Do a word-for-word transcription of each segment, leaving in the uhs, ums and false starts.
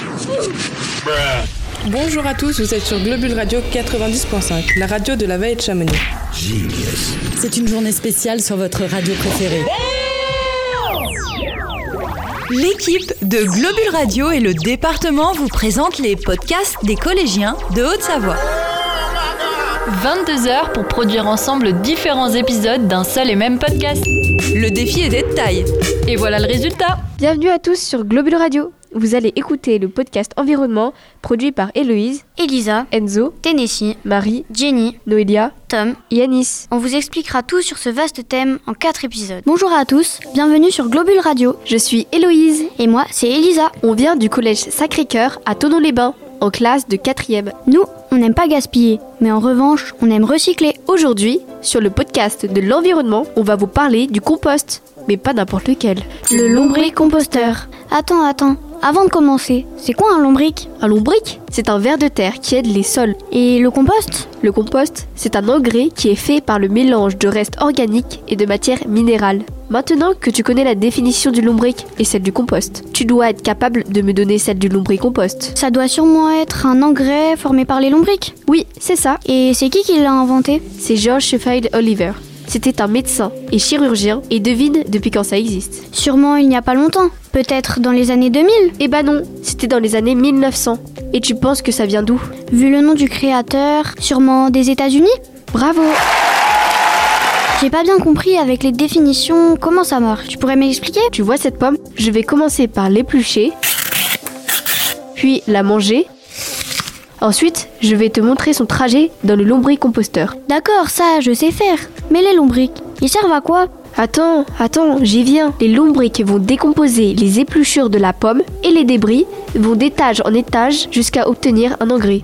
Bonjour à tous, vous êtes sur Globule Radio quatre-vingt-dix point cinq, la radio de la vallée de Chamonix. Genius. C'est une journée spéciale sur votre radio préférée. L'équipe de Globule Radio et le département vous présentent les podcasts des collégiens de Haute-Savoie. vingt-deux heures pour produire ensemble différents épisodes d'un seul et même podcast. Le défi est de taille. Et voilà le résultat. Bienvenue à tous sur Globule Radio. Vous allez écouter le podcast Environnement produit par Héloïse, Elisa, Enzo, Tennessee, Marie, Jenny, Noélia, Tom et Anis. On vous expliquera tout sur ce vaste thème en quatre épisodes. Bonjour à tous, bienvenue sur Globule Radio. Je suis Héloïse. Et moi, c'est Elisa. On vient du collège Sacré-Cœur à Thonon-les-Bains, en classe de quatrième. Nous, on n'aime pas gaspiller, mais en revanche, on aime recycler. Aujourd'hui, sur le podcast de l'environnement, on va vous parler du compost, mais pas n'importe lequel. Le lombric-composteur. Attends, attends. Avant de commencer, c'est quoi un lombric ? Un lombric, c'est un ver de terre qui aide les sols. Et le compost ? Le compost, c'est un engrais qui est fait par le mélange de restes organiques et de matières minérales. Maintenant que tu connais la définition du lombric et celle du compost, tu dois être capable de me donner celle du lombric-compost. Ça doit sûrement être un engrais formé par les lombrics. Oui, c'est ça. Et c'est qui qui l'a inventé ? C'est George Sheffield Oliver. C'était un médecin et chirurgien, et devine depuis quand ça existe. Sûrement il n'y a pas longtemps, peut-être dans les années deux mille. Eh bah non, c'était dans les années mille neuf cents. Et tu penses que ça vient d'où ? Vu le nom du créateur, sûrement des États-Unis ? Bravo ! J'ai pas bien compris avec les définitions comment ça marche. Tu pourrais m'expliquer ? Tu vois cette pomme ? Je vais commencer par l'éplucher, puis la manger. Ensuite, je vais te montrer son trajet dans le lombric-composteur. D'accord, ça, je sais faire. Mais les lombrics, ils servent à quoi ? Attends, attends, j'y viens. Les lombrics vont décomposer les épluchures de la pomme et les débris vont d'étage en étage jusqu'à obtenir un engrais.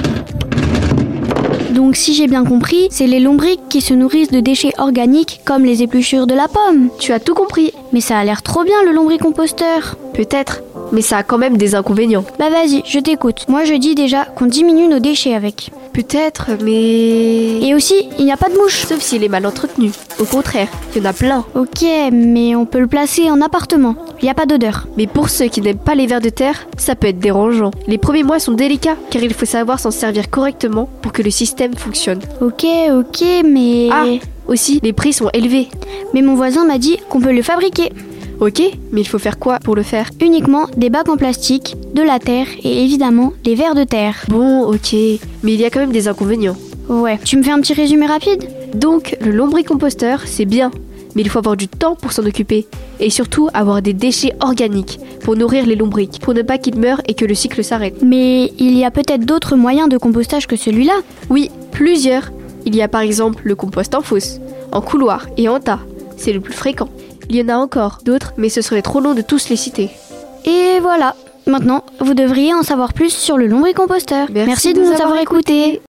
Donc si j'ai bien compris, c'est les lombrics qui se nourrissent de déchets organiques comme les épluchures de la pomme. Tu as tout compris. Mais ça a l'air trop bien le lombric-composteur. Peut-être, mais ça a quand même des inconvénients. Bah vas-y, je t'écoute. Moi je dis déjà qu'on diminue nos déchets avec. Peut-être, mais... Et aussi, il n'y a pas de mouche. Sauf s'il est mal entretenu. Au contraire, il y en a plein. Ok, mais on peut le placer en appartement. Il n'y a pas d'odeur. Mais pour ceux qui n'aiment pas les vers de terre, ça peut être dérangeant. Les premiers mois sont délicats, car il faut savoir s'en servir correctement pour que le système fonctionne. Ok, ok, mais... Ah, aussi, les prix sont élevés. Mais mon voisin m'a dit qu'on peut le fabriquer. Ok, mais il faut faire quoi pour le faire ? Uniquement des bacs en plastique, de la terre et évidemment des vers de terre. Bon, ok, mais il y a quand même des inconvénients. Ouais, tu me fais un petit résumé rapide ? Donc, le lombric-composteur, c'est bien, mais il faut avoir du temps pour s'en occuper. Et surtout, avoir des déchets organiques pour nourrir les lombrics, pour ne pas qu'ils meurent et que le cycle s'arrête. Mais il y a peut-être d'autres moyens de compostage que celui-là ? Oui, plusieurs. Il y a par exemple le compost en fosse, en couloir et en tas. C'est le plus fréquent. Il y en a encore d'autres, mais ce serait trop long de tous les citer. Et voilà, maintenant, vous devriez en savoir plus sur le lombric-composteur. Merci, Merci de nous nous avoir avoir écoutés.